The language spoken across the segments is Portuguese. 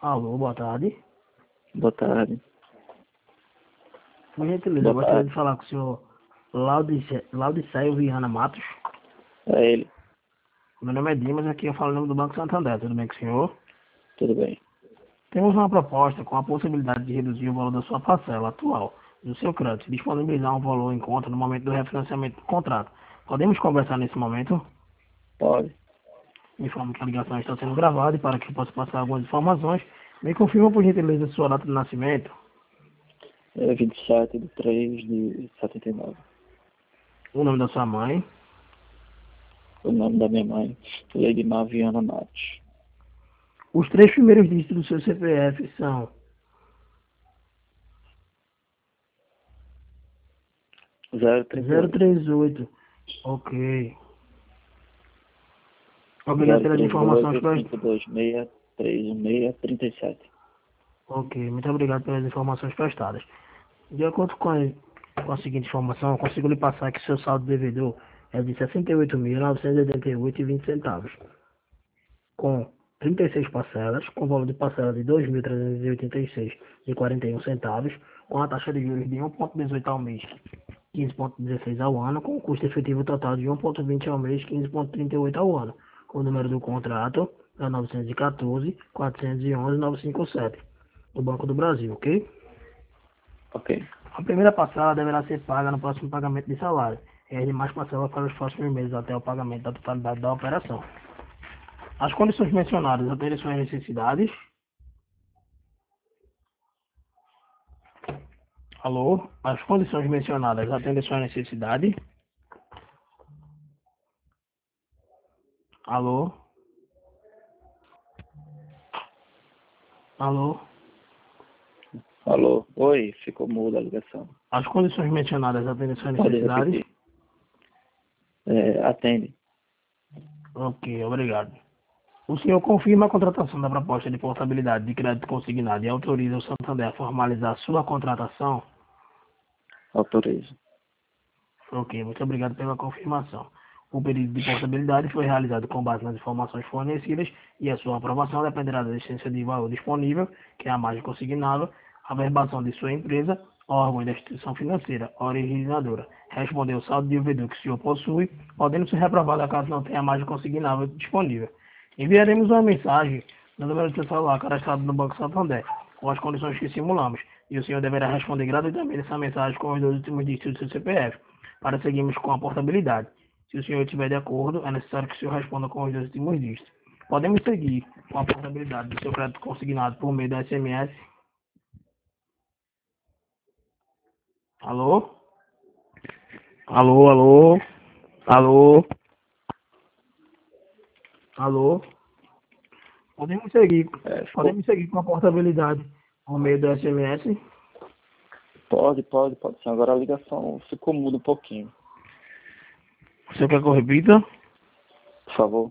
Alô, boa tarde. Boa tarde. Por gentileza, eu Boa gostaria de tarde. falar com o senhor Laudicéio Viana Matos. É ele. Meu nome é Dimas, aqui eu falo em nome do Banco Santander. Tudo bem com o senhor? Tudo bem. Temos uma proposta com a possibilidade de reduzir o valor da sua parcela atual do seu crédito, disponibilizar um valor em conta no momento do refinanciamento do contrato. Podemos conversar nesse momento? Pode. Informo que a ligação está sendo gravada e para que eu possa passar algumas informações, me confirma por gentileza sua data de nascimento, É 27/3/79. o nome da sua mãe, O nome da minha mãe, Lady Maviana Matos. os três primeiros dígitos do seu CPF são 038. 038. Ok. Obrigado pelas 032 informações. 852 636 Ok, muito obrigado pelas informações prestadas. De acordo com a seguinte informação, eu consigo lhe passar que seu saldo devedor é de 68.988,20 centavos, com 36 parcelas, com valor de parcela de 2.386,41 centavos, com a taxa de juros de 1,18 ao mês, 15,16 ao ano, com o custo efetivo total de 1,20 ao mês, 15,38 ao ano. O número do contrato é 914-411-957, do Banco do Brasil, ok? Ok. A primeira parcela deverá ser paga no próximo pagamento de salário, e as demais parcelas para os próximos meses até o pagamento da totalidade da operação. As condições mencionadas atendem suas necessidades. Alô? As condições mencionadas atendem suas necessidades. Alô? Alô? Alô? Oi, ficou muda a ligação. As condições mencionadas atendem suas Pode necessidades. repetir. Atende. Ok, obrigado. O senhor confirma a contratação da proposta de portabilidade de crédito consignado e autoriza o Santander a formalizar sua contratação? Autorizo. Ok, muito obrigado pela confirmação. O pedido de portabilidade foi realizado com base nas informações fornecidas e a sua aprovação dependerá da existência de valor disponível, que é a margem consignável, a verbação de sua empresa, órgão da instituição financeira, originadora, responder o saldo de devedor que o senhor possui, podendo ser reprovado caso não tenha a margem consignável disponível. Enviaremos uma mensagem no número de seu celular cadastrado no Banco Santander, com as condições que simulamos, e o senhor deverá responder gratuitamente essa mensagem com os dois últimos dígitos do seu CPF, para seguirmos com a portabilidade. Se o senhor estiver de acordo, é necessário que o senhor responda com os dois últimos dígitos. Podemos seguir com a portabilidade do seu crédito consignado por meio da SMS. Alô? Alô, alô? Alô? Alô? Podemos seguir, Ficou. podemos seguir com a portabilidade por meio do SMS. Pode sim. Agora a ligação ficou muda um pouquinho. Você quer que eu repita? Por favor.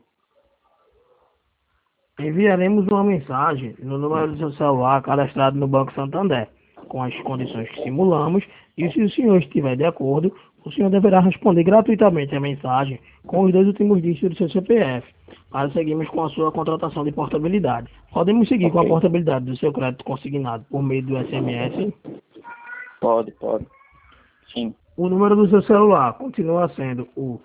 Enviaremos uma mensagem no número do seu celular cadastrado no Banco Santander, com as condições que simulamos, e se o senhor estiver de acordo, o senhor deverá responder gratuitamente a mensagem com os dois últimos dígitos do seu CPF, para seguirmos com a sua contratação de portabilidade. Podemos seguir com a Ok. portabilidade do seu crédito consignado por meio do SMS. Pode. Sim. O número do seu celular continua sendo o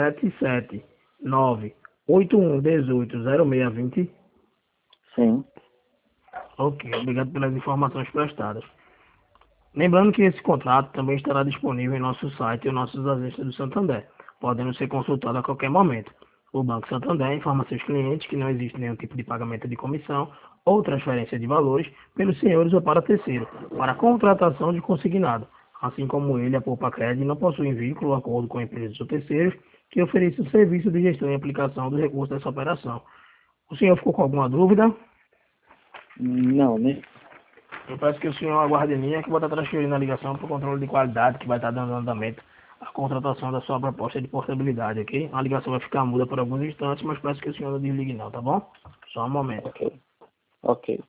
77981180620. Sim. Ok, obrigado pelas informações prestadas. Lembrando que esse contrato também estará disponível em nosso site e em nossos agências do Santander, podendo ser consultado a qualquer momento. O Banco Santander informa seus clientes que não existe nenhum tipo de pagamento de comissão ou transferência de valores pelos senhores ou para terceiro, para a contratação de consignado, assim como ele, a Poupa-Cred, não possui vínculo ou acordo com empresas ou terceiros que ofereçam o serviço de gestão e aplicação dos recursos dessa operação. O senhor ficou com alguma dúvida? Não, né? Eu peço que o senhor aguarde em linha que vou estar transferindo a ligação para o controle de qualidade que vai estar dando andamento à contratação da sua proposta de portabilidade, ok? A ligação vai ficar muda por alguns instantes, mas peço que o senhor não desligue não, tá bom? Só um momento. Ok.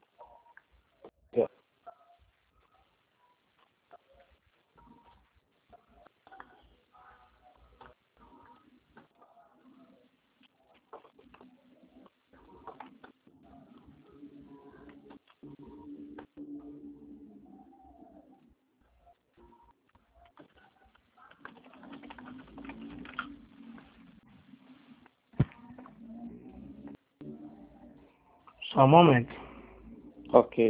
Só um momento. Ok.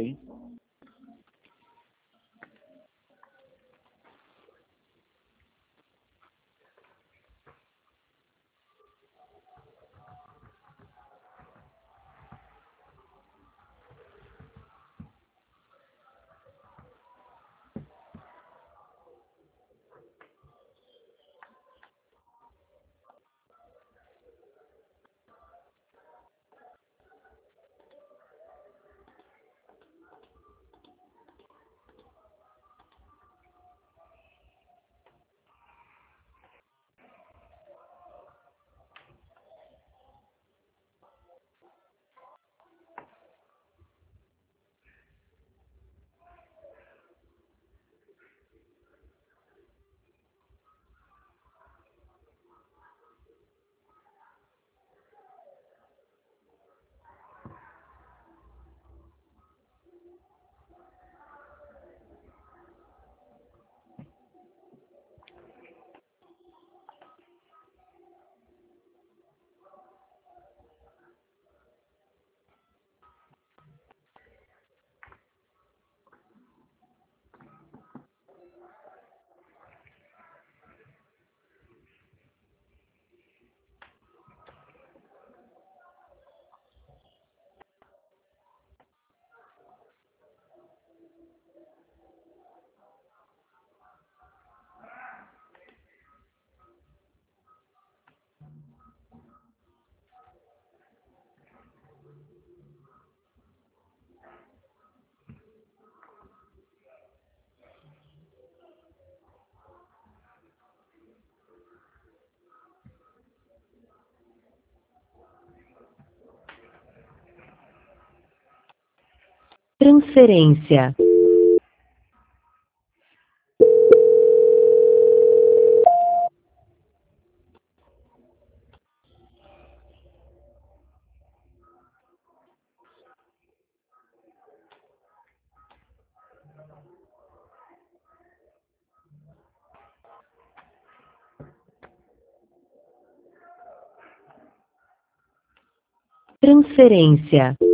Transferência. Transferência.